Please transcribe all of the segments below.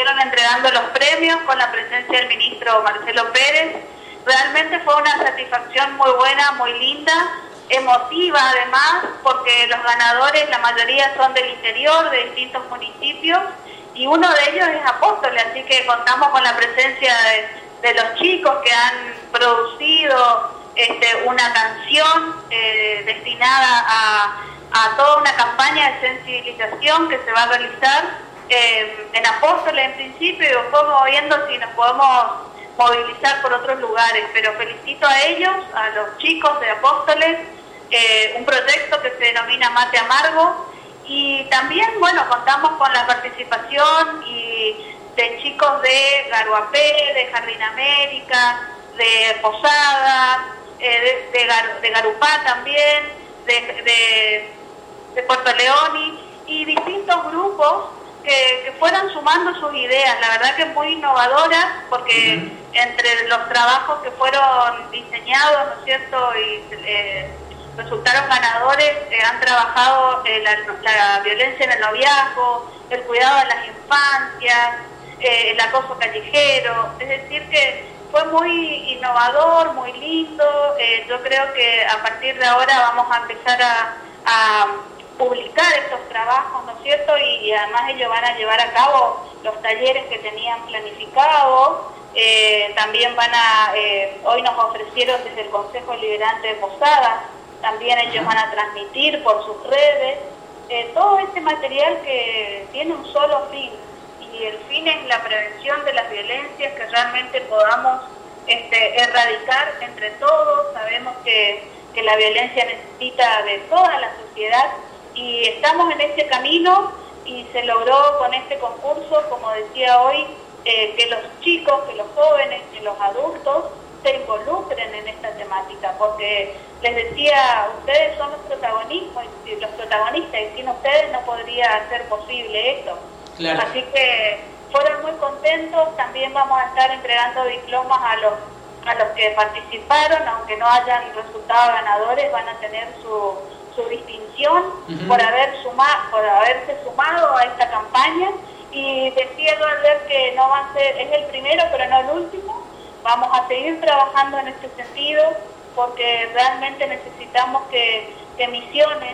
estuvieron entregando los premios con la presencia del ministro Marcelo Pérez. Realmente fue una satisfacción muy buena, muy linda, emotiva además, porque los ganadores, la mayoría son del interior, de distintos municipios, y uno de ellos es Apóstoles, así que contamos con la presencia de los chicos que han producido una canción destinada a toda una campaña de sensibilización que se va a realizar en Apóstoles en principio, y después viendo si nos podemos movilizar por otros lugares, pero felicito a ellos, a los chicos de Apóstoles, un proyecto que se denomina Mate Amargo, y también, bueno, contamos con la participación de chicos de Garuapé, de Jardín América, de Posada, de Garupá también, de Puerto León y distintos grupos que fueran sumando sus ideas, la verdad que muy innovadoras, porque entre los trabajos que fueron diseñados, ¿no es cierto?, y resultaron ganadores, han trabajado la violencia en el noviazgo, el cuidado de las infancias, el acoso callejero, es decir que fue muy innovador, muy lindo. Yo creo que a partir de ahora vamos a empezar a publicar estos trabajos, ¿no es cierto? Y además ellos van a llevar a cabo los talleres que tenían planificados. También hoy nos ofrecieron desde el Consejo Liberante de Posadas, también ellos van a transmitir por sus redes todo este material que tiene un solo fin, y el fin es la prevención de las violencias, que realmente podamos erradicar entre todos. Sabemos que la violencia necesita de toda la sociedad, y estamos en este camino, y se logró con este concurso, como decía hoy, que los chicos, que los jóvenes, que los adultos se involucren en esta temática, porque les decía, ustedes son los protagonistas, y sin ustedes no podría ser posible esto. Claro. Así que fueron muy contentos. También vamos a estar entregando diplomas a los que participaron, aunque no hayan resultado ganadores, van a tener su distinción por haberse sumado a esta campaña. Y decía Eduardo que no va a ser, es el primero pero no el último. Vamos a seguir trabajando en este sentido, porque realmente necesitamos que Misiones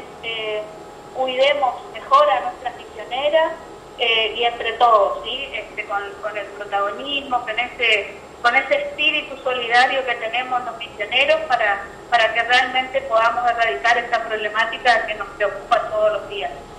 cuidemos mejor a nuestras misioneras, y entre todos, ¿sí? Con el protagonismo, con ese espíritu solidario que tenemos los misioneros, para que realmente podamos erradicar esta problemática que nos preocupa todos los días.